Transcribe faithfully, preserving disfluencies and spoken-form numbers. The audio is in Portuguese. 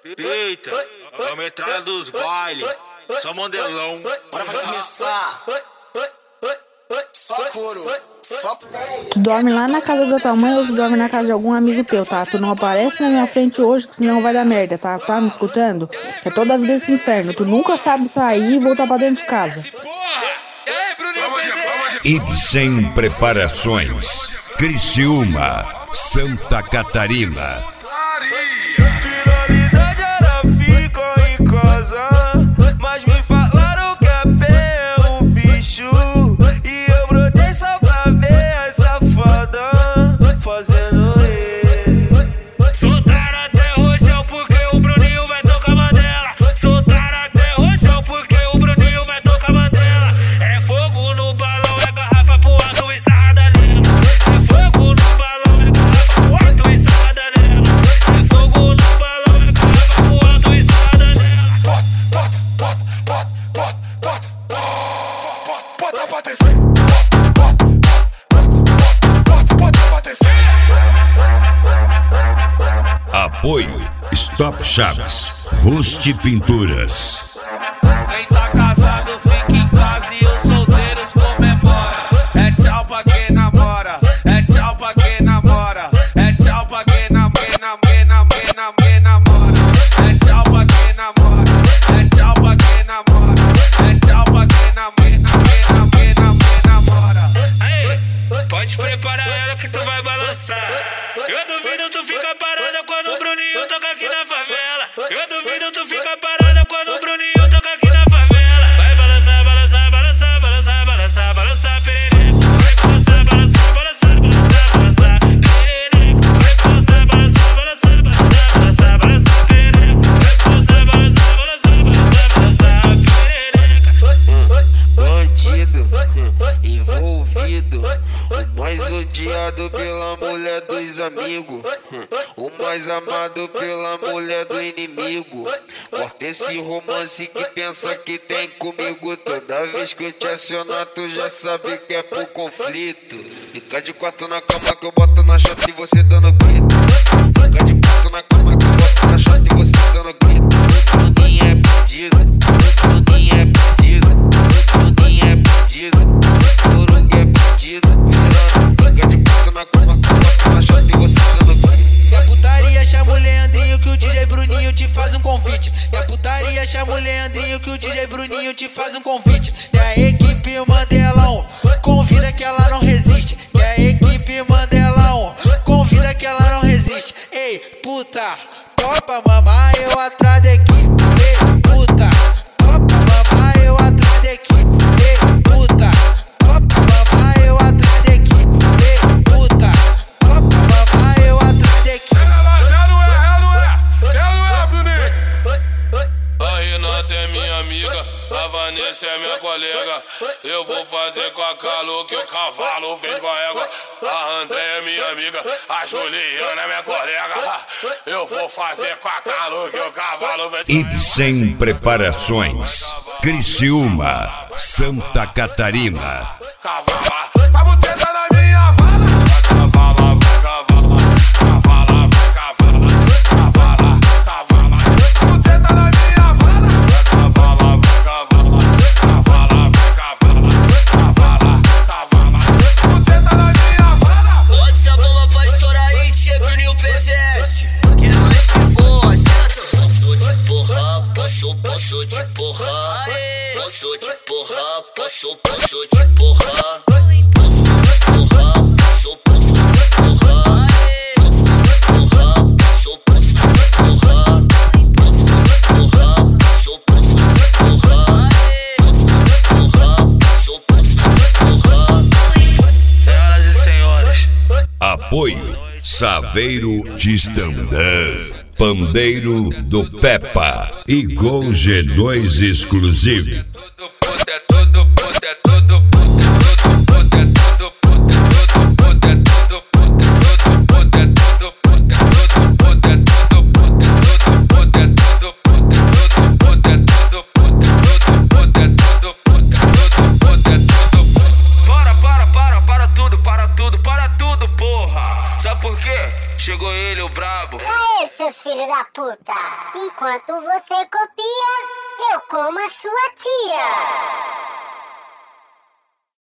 Eita, a metralha dos bailes, só mandelão. Bora, vai começar. Só couro, só... Tu dorme lá na casa da tua mãe ou tu dorme na casa de algum amigo teu, tá? Tu não aparece na minha frente hoje, que senão vai dar merda, tá? Tá me escutando? É toda a vida esse inferno. Tu nunca sabe sair e voltar pra dentro de casa. Ibsen Preparações, Criciúma, Santa Catarina. Finalidade era ficar em casa, mas me falaram que é pé o bicho. E eu brotei só pra ver as safadas fazendo ele. Soltaram até rojão porque o Bruninho vai tocar Mandela. Soltaram até rojão porque o Bruninho vai tocar Mandela. É fogo no balão, é garrafa pro alto e sarrada nela. É fogo no balão, é garrafa pro alto e sarrada nela. É fogo no balão, é garrafa pro alto e sarrada nela. Bota, bota, bota, bota, bota, bota, bota pra descer. Bota, bota, bota, bota pra descer. Apoio Stop Chaves, Ruste Pinturas. Quem tá casado fica em casa e os solteiros comemora. É tchau pra quem namora, é tchau pra quem namora, é tchau pra quem nam, quem nam, quem nam, quem nam, quem namora. É tchau pra quem namora, é tchau pra quem namora, é tchau pra quem nam, quem nam, quem nam, quem nam, quem namora. Aí, pode preparar ela que tu vai balançar. Eu duvido tu fica parada quando o Bruninho toca aqui na favela. Eu duvido tu fica parada quando o Bruninho toca aqui na favela. Vai balançar, balançar, balançar, balançar, balançar, balançar, perereca. Vai balançar, balançar, balançar, balançar, balançar, perereca. Vai balançar, balançar, balançar, balançar, balançar, balançar, perereca. Vai balançar, balançar, balançar, balançar, balançar, perereca. Bandido, envolvido, o mais odiado pela mulher dos amigos, o mais amado pela mulher do inimigo. Corta esse romance que pensa que tem comigo. Toda vez que eu te acionar, tu já sabe que é por conflito. Fica de quatro na cama que eu boto na chota e você dando grito. Fica de quatro na cama que eu boto na chota e você dando grito. Bruninho é bandido, Bruninho é bandido, Bruninho é bandido, Coruga é bandido. Fica de quatro na cama que eu boto na chota e você dando grito. E a putaria chama o Leandrinho que o D J Bruninho te faz um convite. E a putaria chama o Leandrinho que o D J Bruninho te faz um convite. E a equipe Mandelão convida que ela não resiste. E a equipe Mandelão convida que ela não resiste. Ei, puta, topa mamar eu atrás da equipe. Ei, puta, topa mamar eu atrás da equipe. Ei, puta, topa mamar eu atrás da equipe. Ei, puta, topa mamar eu atrás da equipe. A Renata é minha amiga, a Vanessa é minha colega. Eu vou fazer com a Calu que o cavalo fez com a égua. A André é minha amiga, a Juliana é minha colega. Eu vou fazer com a Calu que o cavalo fez com a égua. Ibsen Preparações, Criciúma, Santa Catarina. Cavala, a boteta na minha vala. Cavala, vai cavala, cavala, vai cavala, cavala, cavala. A boteta na minha vala. Cavala, vai cavala, cavala, vai cavala, cavala, cavala. A boteta na minha vala. Pode ser a bomba pra estourar aí, sempre no P C S. Que mais que for, certo? Posso te porrar, posso, posso te porrar. Posso te porrar, posso, posso te porrar. Posso te porrar, posso, posso te porrar. Posso te porrar, posso, posso te porrar. Posso te porrar, posso, posso te porrar. Posso te porrar, posso, posso te porrar. Senhoras e senhores, Apoio Saveiro Tistandã, Pandeiro do Peppa e Gol G dois exclusivo. tudo pode, é tudo pode, é tudo pode, é tudo pode, é tudo pode, é tudo pode, é tudo pode, é tudo pode, é tudo pode, é tudo pode, é tudo pode, é tudo pode, é tudo pode, é tudo pode, é tudo pode, é tudo pode, é tudo pode, é tudo pode. Para, para, para, para tudo, para tudo, para tudo, porra. Sabe por quê? Chegou ele, o brabo. Aê, seus filhos da puta! Enquanto você copia, eu como a sua tia!